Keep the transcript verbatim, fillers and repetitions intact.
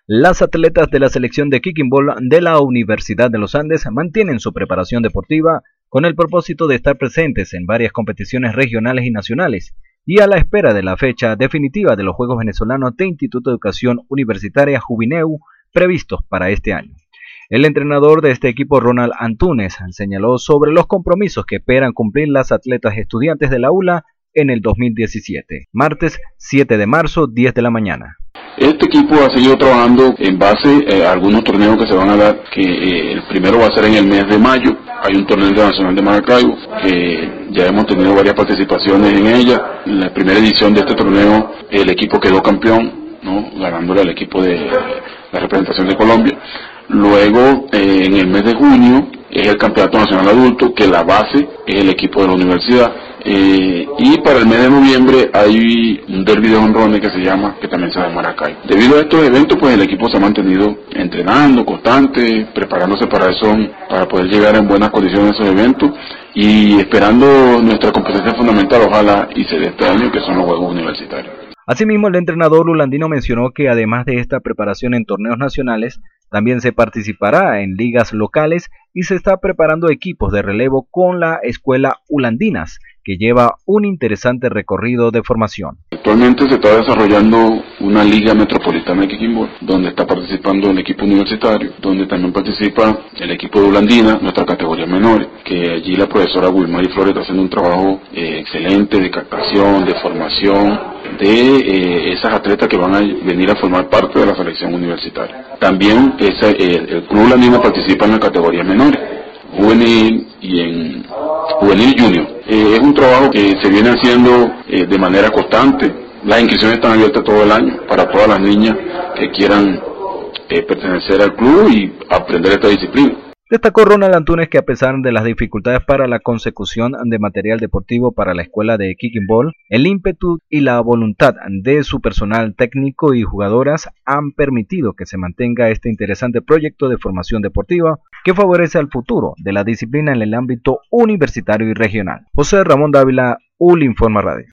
Las atletas de la selección de kicking ball de la Universidad de los Andes mantienen su preparación deportiva con el propósito de estar presentes en varias competiciones regionales y nacionales y a la espera de la fecha definitiva de los Juegos Venezolanos de Instituto de Educación Universitaria Jubineu previstos para este año. El entrenador de este equipo, Ronald Antunes, señaló sobre los compromisos que esperan cumplir las atletas estudiantes de la U L A en el dos mil diecisiete, martes siete de marzo, diez de la mañana. Este equipo ha seguido trabajando en base eh, a algunos torneos que se van a dar, que eh, el primero va a ser en el mes de mayo. Hay un torneo internacional de Maracaibo, que ya hemos tenido varias participaciones en ella. En la primera edición de este torneo el equipo quedó campeón, ¿no?, ganándole al equipo de la representación de Colombia. Luego, eh, en el mes de junio, es el Campeonato Nacional Adulto, que la base es el equipo de la universidad. Eh, y para el mes de noviembre hay un derbi de jonrones que se llama, que también se llama Maracaibo. Debido a estos eventos, pues el equipo se ha mantenido entrenando, constante, preparándose para eso, para poder llegar en buenas condiciones a esos eventos y esperando nuestra competencia fundamental, ojalá y se dé este año, que son los Juegos Universitarios. Asimismo, el entrenador lulandino mencionó que además de esta preparación en torneos nacionales, también se participará en ligas locales y se está preparando equipos de relevo con la escuela Ulandinas, que lleva un interesante recorrido de formación. Actualmente se está desarrollando una liga metropolitana de kicking ball, donde está participando el equipo universitario, donde también participa el equipo de Ulandina, nuestra categoría menores, que allí la profesora Wilmary Flores está haciendo un trabajo eh, excelente de captación, de formación de eh, esas atletas que van a venir a formar parte de la selección universitaria. También esa, eh, el club Ulandina participa en la categoría menores, juvenil y en juvenil junior. Eh, es un trabajo que se viene haciendo eh, de manera constante. Las inscripciones están abiertas todo el año para todas las niñas que quieran eh, pertenecer al club y aprender esta disciplina. Destacó Ronald Antunes que a pesar de las dificultades para la consecución de material deportivo para la escuela de kicking ball, el ímpetu y la voluntad de su personal técnico y jugadoras han permitido que se mantenga este interesante proyecto de formación deportiva que favorece al futuro de la disciplina en el ámbito universitario y regional. José Ramón Dávila, U L Informa Radio.